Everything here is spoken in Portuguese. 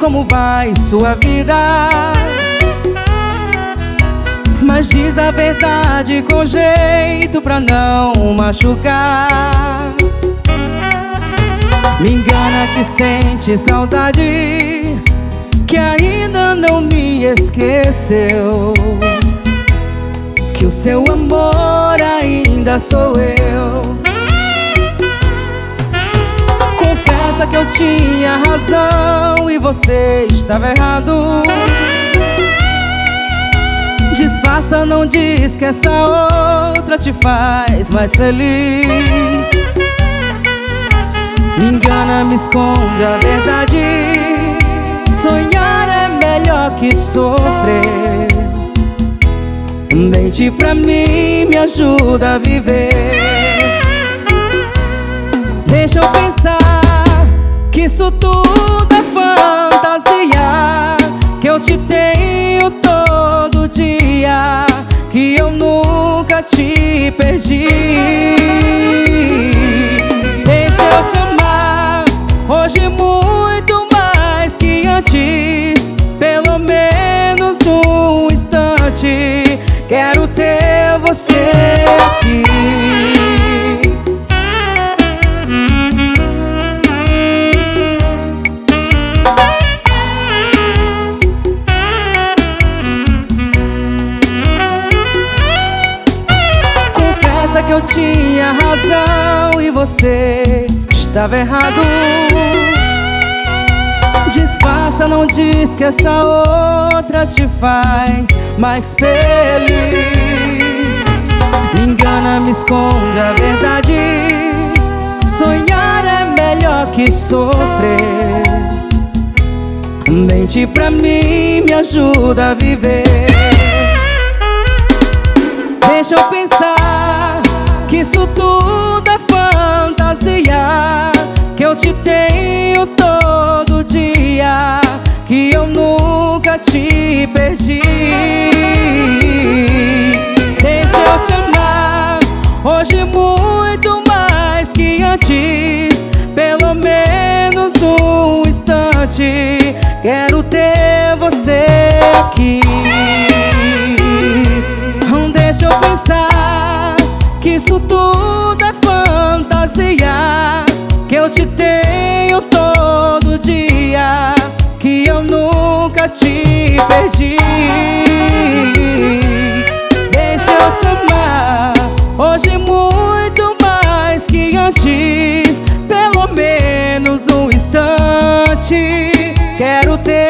como vai sua vida, mas diz a verdade com jeito pra não machucar. Me engana que sente saudade, que ainda não me esqueceu, que o seu amor ainda sou eu. Confessa que eu tinha razão e você estava errado. Disfarça, não diz que essa outra te faz mais feliz. Me engana, me esconde a verdade. Sonhar é melhor que sofrer. Mente pra mim, me ajuda a viver. Deixa eu pensar que isso tudo é fantasia, que eu te tenho todo dia, que eu nunca te perdi. Deixa eu te amar hoje muito mais que antes, pelo menos um instante. Quero ter você aqui. Confessa que eu tinha razão e você estava errado. Disfarça, não diz que essa outra te faz mais feliz. Me engana, me esconde a verdade. Sonhar é melhor que sofrer. Mente pra mim, me ajuda a viver. Deixa eu pensar que isso tudo é fantasia, que eu te tenho todo dia, que eu nunca te perdi. Deixa eu te amar hoje muito mais que antes, pelo menos um instante. Quero ter você aqui. Deixa eu pensar que isso tudo é fantasia, que eu te tenho todo dia, que eu nunca te perdi. Deixa eu te amar hoje muito mais que antes, pelo menos um instante. Quero ter